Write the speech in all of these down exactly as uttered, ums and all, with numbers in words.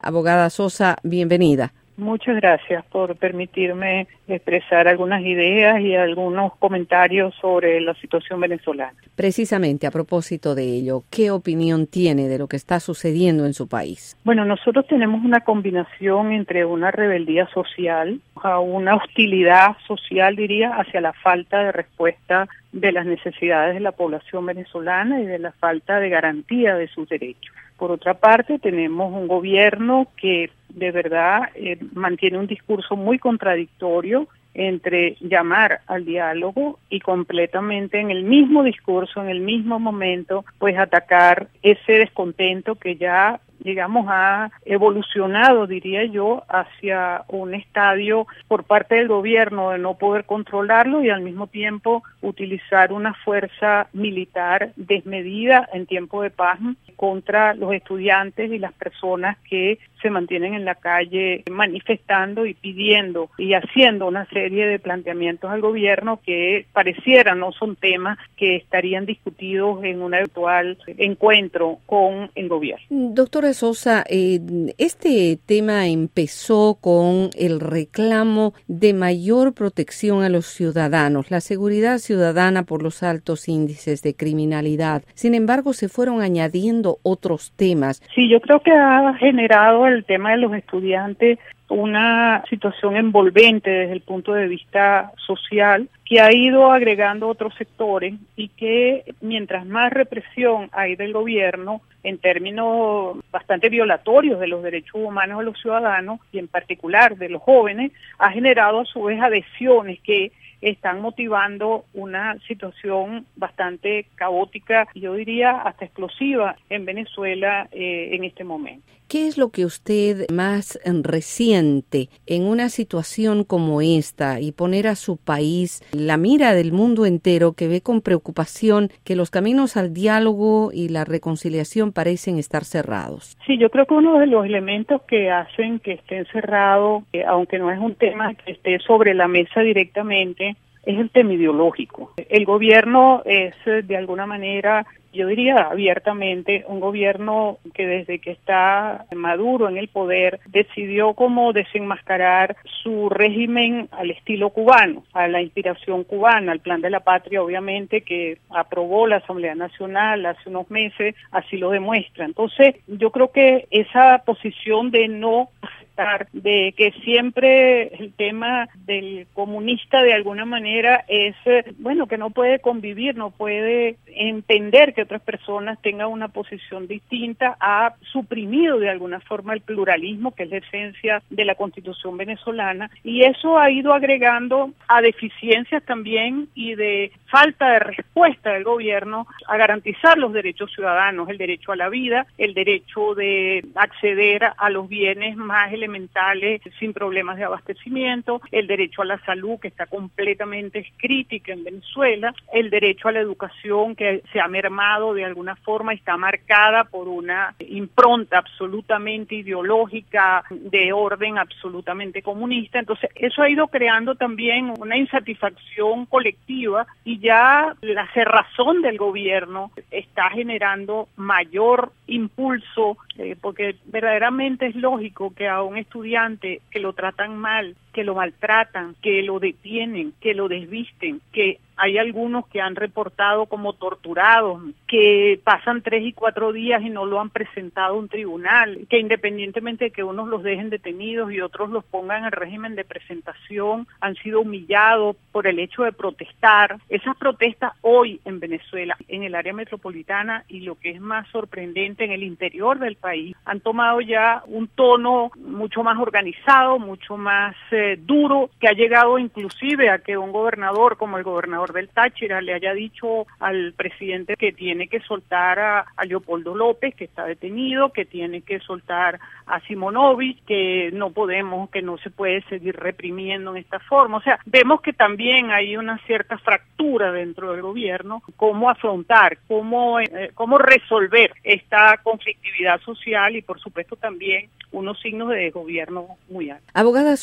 Abogada Sosa, bienvenida. Muchas gracias por permitirme expresar algunas ideas y algunos comentarios sobre la situación venezolana. Precisamente a propósito de ello, ¿qué opinión tiene de lo que está sucediendo en su país? Bueno, nosotros tenemos una combinación entre una rebeldía social, a una hostilidad social, diría, hacia la falta de respuesta de las necesidades de la población venezolana y de la falta de garantía de sus derechos. Por otra parte, tenemos un gobierno que de verdad eh, mantiene un discurso muy contradictorio entre llamar al diálogo y completamente en el mismo discurso, en el mismo momento, pues atacar ese descontento que ya, digamos, ha evolucionado, diría yo, hacia un estadio por parte del gobierno de no poder controlarlo y al mismo tiempo utilizar una fuerza militar desmedida en tiempo de paz contra los estudiantes y las personas que se mantienen en la calle manifestando y pidiendo y haciendo una serie de planteamientos al gobierno que pareciera no son temas que estarían discutidos en un eventual encuentro con el gobierno. Doctora Sosa, eh, este tema empezó con el reclamo de mayor protección a los ciudadanos, la seguridad ciudadana por los altos índices de criminalidad. Sin embargo, se fueron añadiendo otros temas. Sí, yo creo que ha generado el tema de los estudiantes una situación envolvente desde el punto de vista social que ha ido agregando otros sectores y que mientras más represión hay del gobierno en términos bastante violatorios de los derechos humanos de los ciudadanos y en particular de los jóvenes, ha generado a su vez adhesiones que están motivando una situación bastante caótica, yo diría hasta explosiva en Venezuela eh, en este momento. ¿Qué es lo que usted más resiente en una situación como esta y poner a su país la mira del mundo entero que ve con preocupación que los caminos al diálogo y la reconciliación parecen estar cerrados? Sí, yo creo que uno de los elementos que hacen que estén cerrados, eh, aunque no es un tema que esté sobre la mesa directamente, es el tema ideológico. El gobierno es, de alguna manera, yo diría abiertamente, un gobierno que desde que está Maduro en el poder decidió cómo desenmascarar su régimen al estilo cubano, a la inspiración cubana, al plan de la patria, obviamente, que aprobó la Asamblea Nacional hace unos meses, así lo demuestra. Entonces, yo creo que esa posición de no de que siempre el tema del comunista de alguna manera es, bueno, que no puede convivir, no puede entender que otras personas tengan una posición distinta, ha suprimido de alguna forma el pluralismo, que es la esencia de la Constitución venezolana, y eso ha ido agregando a deficiencias también y de falta de respuesta del gobierno a garantizar los derechos ciudadanos, el derecho a la vida, el derecho de acceder a los bienes más elementales elementales sin problemas de abastecimiento, el derecho a la salud que está completamente crítica en Venezuela, el derecho a la educación que se ha mermado de alguna forma y está marcada por una impronta absolutamente ideológica de orden absolutamente comunista. Entonces eso ha ido creando también una insatisfacción colectiva y ya la cerrazón del gobierno está generando mayor impulso eh, porque verdaderamente es lógico que a un estudiante que lo tratan mal, que lo maltratan, que lo detienen, que lo desvisten, que hay algunos que han reportado como torturados, que pasan tres y cuatro días y no lo han presentado a un tribunal, que independientemente de que unos los dejen detenidos y otros los pongan en régimen de presentación, han sido humillados por el hecho de protestar. Esas protestas hoy en Venezuela, en el área metropolitana y lo que es más sorprendente en el interior del país, han tomado ya un tono mucho más organizado, mucho más eh, duro, que ha llegado inclusive a que un gobernador como el gobernador del Táchira le haya dicho al presidente que tiene que soltar a, a Leopoldo López, que está detenido, que tiene que soltar a Simonovic, que no podemos, que no se puede seguir reprimiendo en esta forma. O sea, vemos que también hay una cierta fractura dentro del gobierno, cómo afrontar, cómo, eh, cómo resolver esta conflictividad social y por supuesto también unos signos de desgobierno muy altos. Abogada Sosa,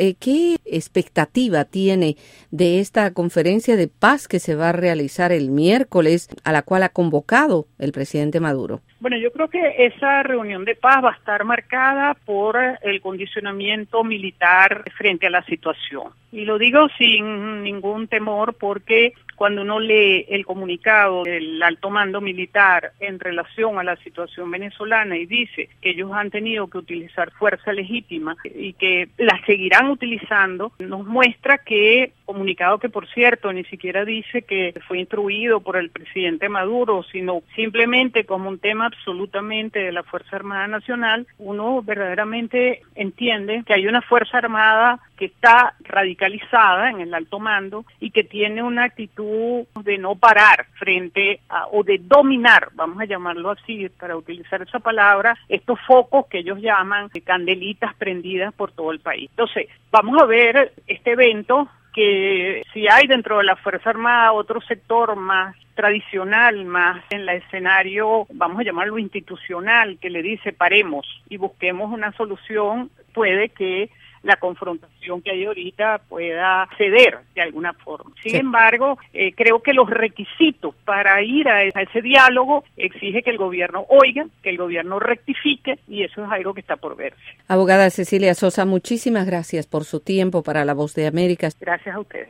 eh, ¿qué expectativa tiene de esta conferencia de paz que se va a realizar el miércoles, a la cual ha convocado el presidente Maduro? Bueno, yo creo que esa reunión de paz va a estar marcada por el condicionamiento militar frente a la situación. Y lo digo sin ningún temor porque cuando uno lee el comunicado del alto mando militar en relación a la situación venezolana y dice que ellos han tenido que utilizar fuerza legítima y que la seguirán utilizando, nos muestra que, comunicado que por cierto ni siquiera dice que fue instruido por el presidente Maduro, sino simplemente como un tema absolutamente de la Fuerza Armada Nacional, uno verdaderamente entiende que hay una Fuerza Armada que está radicalizada en el alto mando y que tiene una actitud de no parar frente a, o de dominar, vamos a llamarlo así, para utilizar esa palabra, estos focos que ellos llaman de candelitas prendidas por todo el país. Entonces, vamos a ver este evento que si hay dentro de la Fuerza Armada otro sector más tradicional, más en el escenario, vamos a llamarlo institucional, que le dice paremos y busquemos una solución, puede que la confrontación que hay ahorita pueda ceder de alguna forma. Sin sí. embargo, eh, creo que los requisitos para ir a ese diálogo exige que el gobierno oiga, que el gobierno rectifique, y eso es algo que está por verse. Abogada Cecilia Sosa, muchísimas gracias por su tiempo para La Voz de América. Gracias a ustedes.